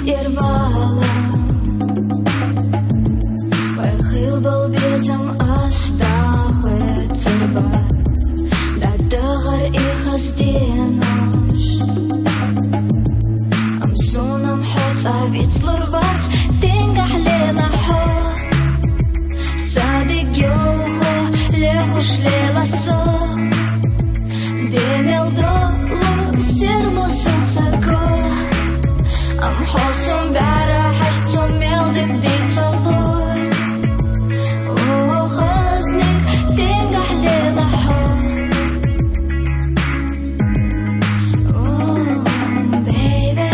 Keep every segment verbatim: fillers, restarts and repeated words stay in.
и рвала. Байхил был безом астахует цербат. Да дагар и хазденош. Амсунам хот авит слурват. Тенгах лела хо. Садик йохо лехуш лела со. Демел долу сермо солнца ко. Am hosum bara hashtum meldik ditsalor. Oh khaznik tengah lela ho. Oh baby.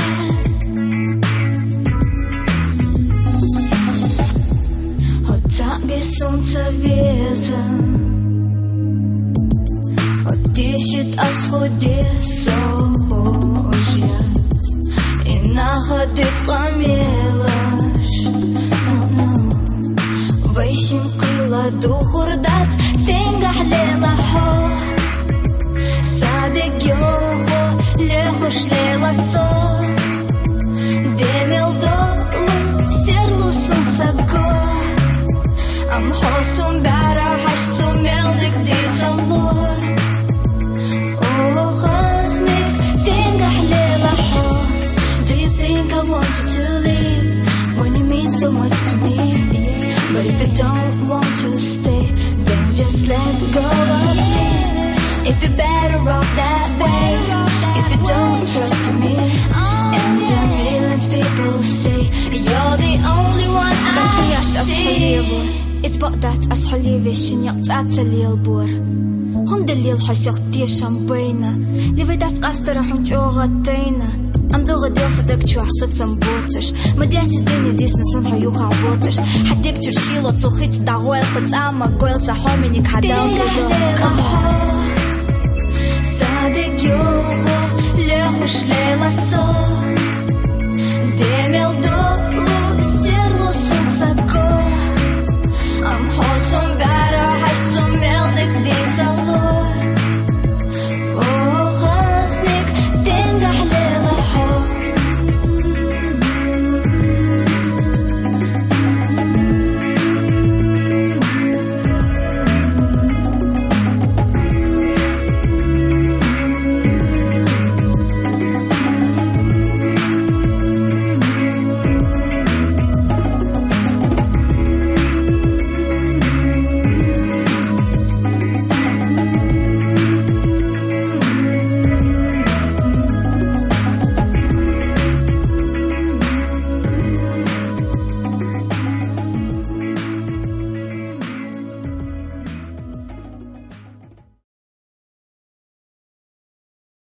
Hot tabi солнца ветер. Hot dishit askhode sohosha. Находит пламелаш. Вайшин қила духурдат. Тенгах лела хо. Садик йохо лехуш лела со. Демел долу стерлу солнца ко. Ам хосум бара хаштум мелдик дицалор. О хазник тенгах лела хо. I want you to leave when you mean so much to me. But if you don't want to stay, then just let go of me. If you're better off that way, if you don't trust me, and a million people say you're the only one I see. It's but that as حليبي شنيقت أتسلي البور. هند اللي الحسيق دي شامبينا. ليه بدأت قصد راح نجوغتينا. Am dogă deal să dăc ciuah să-ți îmboțăși. Mă dea să tine dis nu sunt haiu havoțăși. Hadec ciurșilo țuhiți da goel că-ți ama goel să hominic hadau zi-do. Come home. Sadec yoho lehush lela so.